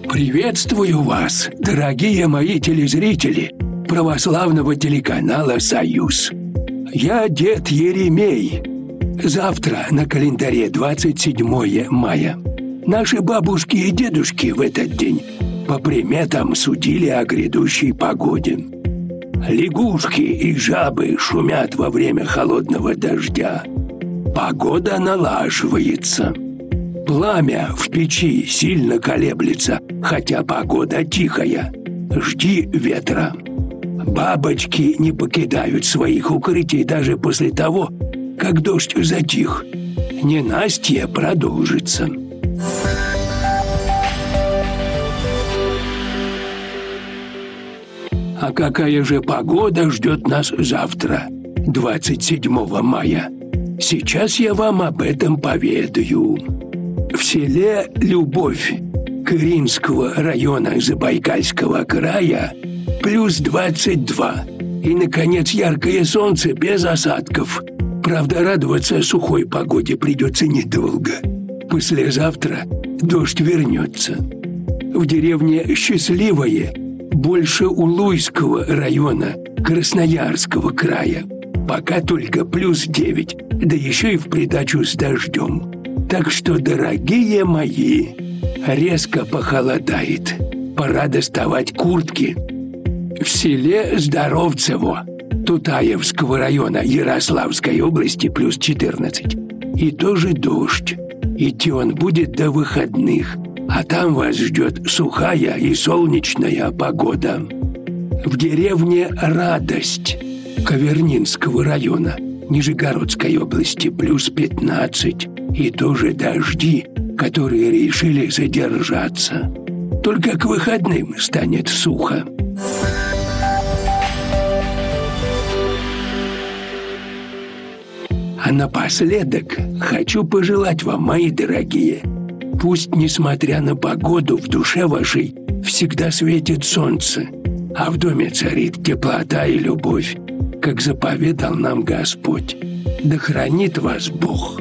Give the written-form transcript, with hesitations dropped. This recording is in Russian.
Приветствую вас, дорогие мои телезрители православного телеканала «Союз». Я дед Еремей. Завтра на календаре 27 мая. Наши бабушки и дедушки в этот день по приметам судили о грядущей погоде. Лягушки и жабы шумят во время холодного дождя. Погода налаживается. Пламя в печи сильно колеблется, хотя погода тихая. Жди ветра. Бабочки не покидают своих укрытий даже после того, как дождь затих. Ненастье продолжится. А какая же погода ждет нас завтра, 27 мая? Сейчас я вам об этом поведаю. В селе Любовь Кыринского района Забайкальского края плюс 22. И, наконец, яркое солнце без осадков. Правда, радоваться сухой погоде придется недолго. Послезавтра дождь вернется. В деревне Счастливое, больше Улуйского района Красноярского края, пока только плюс 9, да еще и в придачу с дождем. Так что, дорогие мои, резко похолодает. Пора доставать куртки. В селе Здоровцево Тутаевского района Ярославской области плюс 14. И тоже дождь. Идти он будет до выходных, а там вас ждет сухая и солнечная погода. В деревне Радость Ковернинского района Нижегородской области плюс 15. И тоже дожди, которые решили задержаться. Только к выходным станет сухо. А напоследок хочу пожелать вам, мои дорогие, пусть, несмотря на погоду, в душе вашей всегда светит солнце, а в доме царит теплота и любовь, как заповедал нам Господь. Да хранит вас Бог.